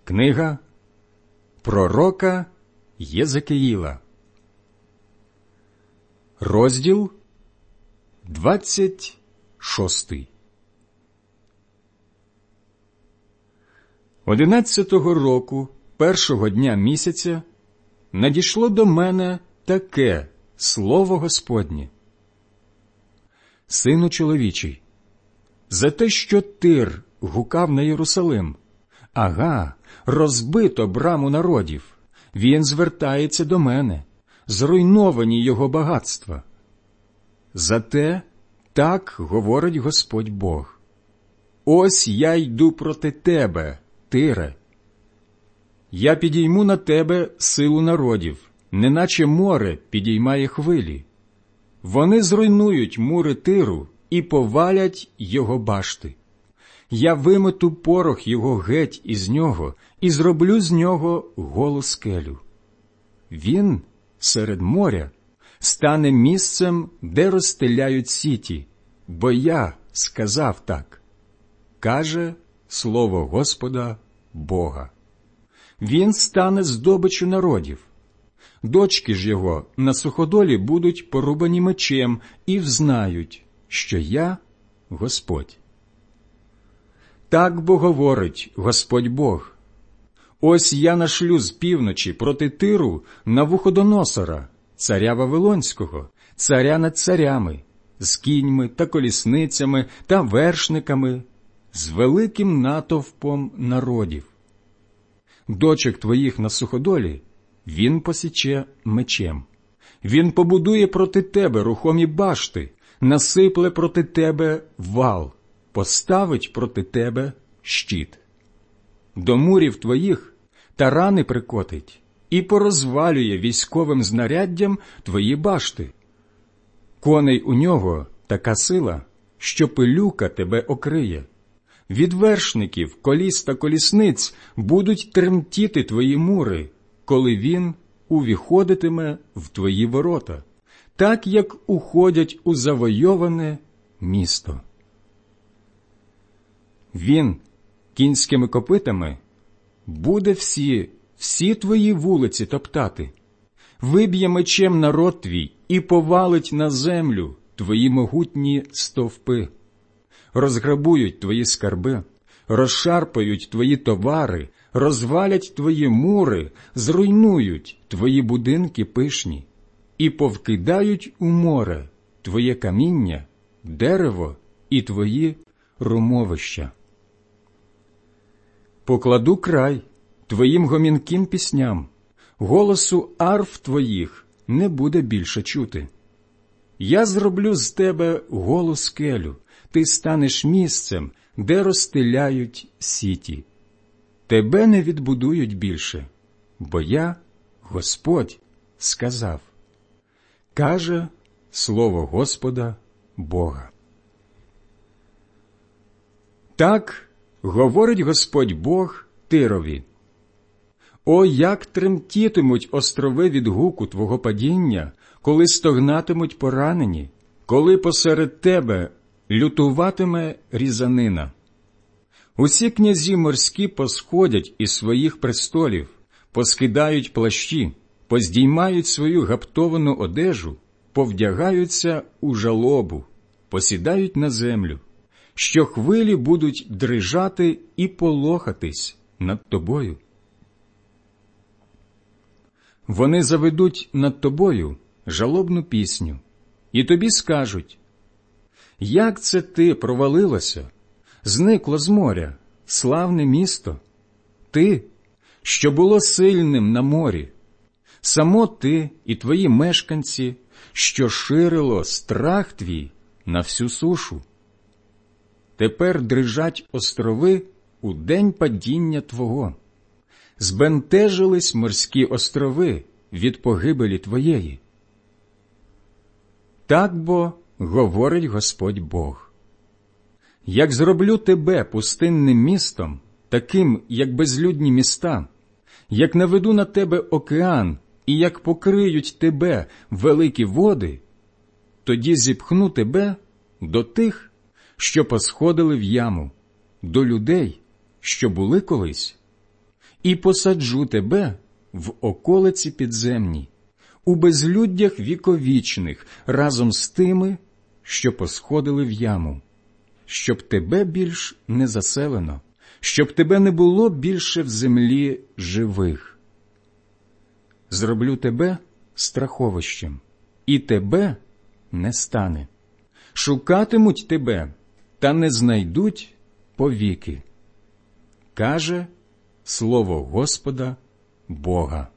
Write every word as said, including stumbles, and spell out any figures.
Книга пророка Єзекиїла, розділ двадцять шостий. Одинадцятого року, першого дня місяця, надійшло до мене таке слово Господнє. Сину чоловічий, за те, що Тир гукав на Єрусалим, ага, розбито браму народів, він звертається до мене, зруйновані його багатства. Зате так говорить Господь Бог. Ось я йду проти тебе, Тире. Я підійму на тебе силу народів, неначе море підіймає хвилі. Вони зруйнують мури Тиру і повалять його башти. Я вимету порох його геть із нього і зроблю з нього голу скелю. Він серед моря стане місцем, де розстеляють сіті, бо я сказав так, каже слово Господа Бога. Він стане здобиччю народів. Дочки ж його на суходолі будуть порубані мечем і взнають, що я Господь. Так бо говорить Господь Бог. Ось я нашлю з півночі проти Тиру Навуходоносора, царя Вавилонського, царя над царями, з кіньми та колісницями та вершниками, з великим натовпом народів. Дочок твоїх на суходолі він посіче мечем. Він побудує проти тебе рухомі башти, насипле проти тебе вал, поставить проти тебе щит. До мурів твоїх тарани прикотить і порозвалює військовим знаряддям твої башти. Коней у нього така сила, що пилюка тебе окриє. Від вершників, коліс та колісниць будуть тремтіти твої мури, коли він увіходитиме в твої ворота, так, як уходять у завойоване місто. Він кінськими копитами буде всі, всі твої вулиці топтати, виб'є мечем народ твій і повалить на землю твої могутні стовпи. Розграбують твої скарби, розшарпають твої товари, розвалять твої мури, зруйнують твої будинки пишні і повкидають у море твоє каміння, дерево і твої румовища. Покладу край твоїм гомінким пісням, голосу арф твоїх не буде більше чути. Я зроблю з тебе голу скелю, ти станеш місцем, де розстеляють сіті. Тебе не відбудують більше, бо я, Господь, сказав, каже слово Господа Бога. Так говорить Господь Бог Тирові. О, як тремтітимуть острови від гуку твого падіння, коли стогнатимуть поранені, коли посеред тебе лютуватиме різанина. Усі князі морські посходять із своїх престолів, поскидають плащі, поздіймають свою гаптовану одежу, повдягаються у жалобу, посідають на землю, що хвилі будуть дрижати і полохатись над тобою. Вони заведуть над тобою жалобну пісню, і тобі скажуть, як це ти провалилося, зникло з моря, славне місто, ти, що було сильним на морі, само ти і твої мешканці, що ширило страх твій на всю сушу. Тепер дрижать острови у день падіння твого. Збентежились морські острови від погибелі твоєї. Так бо говорить Господь Бог. Як зроблю тебе пустинним містом, таким, як безлюдні міста, як наведу на тебе океан, і як покриють тебе великі води, тоді зіпхну тебе до тих, що посходили в яму, до людей, що були колись, і посаджу тебе в околиці підземні, у безлюддях віковічних, разом з тими, що посходили в яму, щоб тебе більш не заселено, щоб тебе не було більше в землі живих. Зроблю тебе страховищем, і тебе не стане. Шукатимуть тебе, та не знайдуть повіки. Каже слово Господа Бога.